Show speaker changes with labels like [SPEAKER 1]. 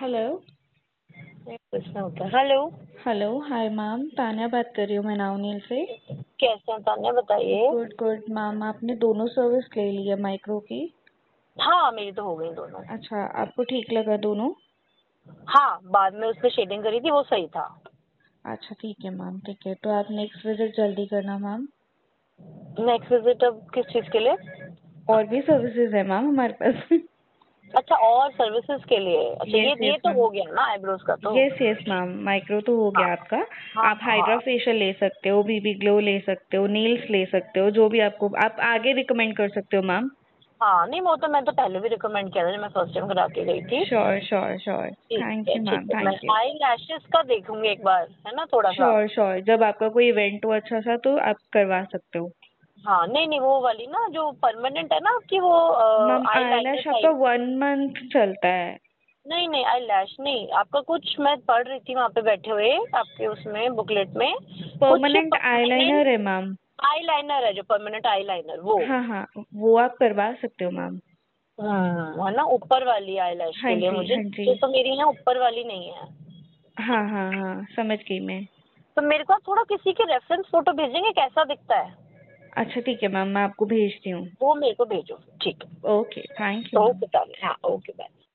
[SPEAKER 1] Hello.
[SPEAKER 2] कुछ ना होता। Hello.
[SPEAKER 1] Hello, hi ma'am, Tanya बात कर रही हूँ मैं नाउनील से।
[SPEAKER 2] कैसे हैं तान्या, बताइए।
[SPEAKER 1] गुड गुड मैम, आपने दोनों सर्विस ले ली है माइक्रो की?
[SPEAKER 2] हाँ, मेरी तो हो गई दोनों।
[SPEAKER 1] अच्छा, आपको ठीक लगा दोनों?
[SPEAKER 2] हाँ, बाद में उसने शेडिंग करी थी, वो सही था।
[SPEAKER 1] अच्छा ठीक है मैम, ठीक है, तो आप नेक्स्ट विजिट जल्दी करना मैम।
[SPEAKER 2] नेक्स्ट विजिट अब किस चीज के लिए?
[SPEAKER 1] और भी सर्विसेज है मैम हमारे पास।
[SPEAKER 2] अच्छा, और सर्विसेज के लिए। अच्छा,
[SPEAKER 1] यस
[SPEAKER 2] ये
[SPEAKER 1] यस
[SPEAKER 2] तो
[SPEAKER 1] मैम।
[SPEAKER 2] हो गया ना आईब्रोज का तो।
[SPEAKER 1] यस यस मैम, माइक्रो तो हो
[SPEAKER 2] हाँ
[SPEAKER 1] गया आपका।
[SPEAKER 2] हाँ
[SPEAKER 1] आप हाइड्रा
[SPEAKER 2] हाँ।
[SPEAKER 1] फेशियल ले सकते हो, बीबी ग्लो ले सकते हो, नील्स ले सकते हो, जो भी आपको आप आगे रिकमेंड कर सकते हो मैम।
[SPEAKER 2] हाँ नहीं, वो तो मैं तो पहले भी रिकमेंड किया था जब मैं फर्स्ट टाइम करा के गई थी।
[SPEAKER 1] Sure sure sure.
[SPEAKER 2] ठीक
[SPEAKER 1] थैंक
[SPEAKER 2] है
[SPEAKER 1] यू
[SPEAKER 2] ठीक
[SPEAKER 1] मैम,
[SPEAKER 2] है, मैं
[SPEAKER 1] थैंक यू।
[SPEAKER 2] आई लैशेस का देखूंगी एक बार, है ना, थोड़ा सा।
[SPEAKER 1] श्योर श्योर, जब आपका कोई इवेंट हो अच्छा सा तो आप करवा सकते हो।
[SPEAKER 2] हाँ नहीं नहीं, वो वाली ना जो परमानेंट है ना आपकी, वो
[SPEAKER 1] मैम
[SPEAKER 2] आई लाइनर
[SPEAKER 1] आईलैश आपका
[SPEAKER 2] साइड।
[SPEAKER 1] 1 मंथ चलता है।
[SPEAKER 2] नहीं नहीं, आई लैश नहीं, आपका कुछ मैं पढ़ रही थी वहाँ पे बैठे हुए आपके उसमें बुकलेट में। कुछ
[SPEAKER 1] परमानेंट
[SPEAKER 2] परमानेंट
[SPEAKER 1] आईलाइनर है मैम।
[SPEAKER 2] आई लाइनर है, जो परमानेंट आई लाइनर वो।
[SPEAKER 1] हाँ हाँ, वो आप करवा सकते हो मैम।
[SPEAKER 2] है ना, ऊपर वाली आई लैश
[SPEAKER 1] हाँ
[SPEAKER 2] के लिए
[SPEAKER 1] जी
[SPEAKER 2] मुझे,
[SPEAKER 1] हाँ जी।
[SPEAKER 2] तो मेरी यहाँ ऊपर वाली नहीं है।
[SPEAKER 1] हाँ हाँ हाँ, समझ गई मैं।
[SPEAKER 2] तो मेरे को आप थोड़ा किसी की रेफरेंस फोटो भेजेंगे, कैसा दिखता है?
[SPEAKER 1] अच्छा ठीक है मैम, मैं आपको भेजती हूँ।
[SPEAKER 2] वो मेरे को भेजो, ठीक है।
[SPEAKER 1] Okay, thank you ma'am.
[SPEAKER 2] Okay, हाँ, ओके, बाय।